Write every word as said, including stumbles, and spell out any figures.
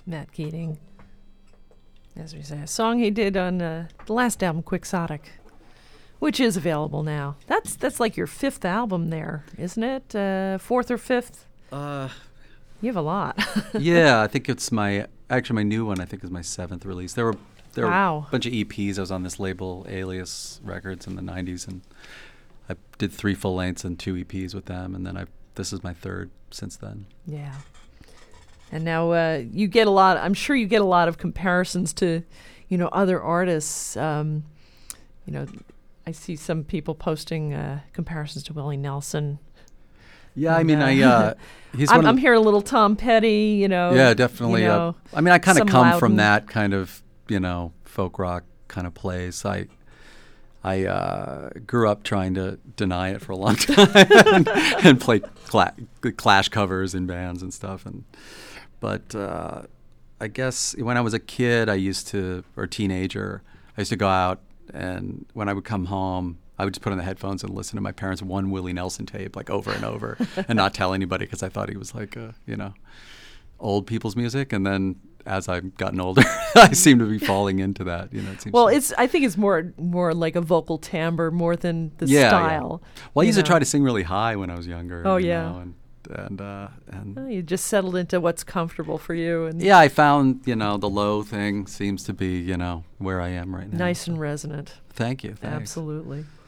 Matt Keating. As we say, a song he did on uh, the last album, Quixotic, which is available now. That's that's like your fifth album there, isn't it? Uh, fourth or fifth? Uh, you have a lot. Yeah, I think it's my, actually my new one I think is my seventh release. There were there wow. were a bunch of E Ps. I was on this label, Alias Records, in the nineties, and I did three full lengths and two E Ps with them, and then I this is my third since then. Yeah. And now uh, you get a lot, I'm sure you get a lot of comparisons to, you know, other artists. Um, you know, I see some people posting uh, comparisons to Willie Nelson. Yeah, and, I mean, uh, I, uh, he's I'm, one of I'm hearing a little Tom Petty, you know. Yeah, definitely. You know, uh, I mean, I kind of come Loudon. from that kind of, you know, folk rock kind of place. I I uh, grew up trying to deny it for a long time and, and play cla- Clash covers in bands and stuff. And But uh, I guess when I was a kid, I used to, or teenager, I used to go out, and when I would come home, I would just put on the headphones and listen to my parents' one Willie Nelson tape, like over and over, and not tell anybody because I thought he was like, uh, you know, old people's music. And then as I've gotten older, I seem to be falling into that. You know, it seems well, like, it's I think it's more more like a vocal timbre more than the yeah, style. Yeah. Well, I used know. to try to sing really high when I was younger. Oh, you yeah. know, and and uh, and Oh, you just settled into what's comfortable for you. And yeah, I found, you know, the low thing seems to be, you know, where I am right now. nice and resonant. Thank you. Thanks. Absolutely.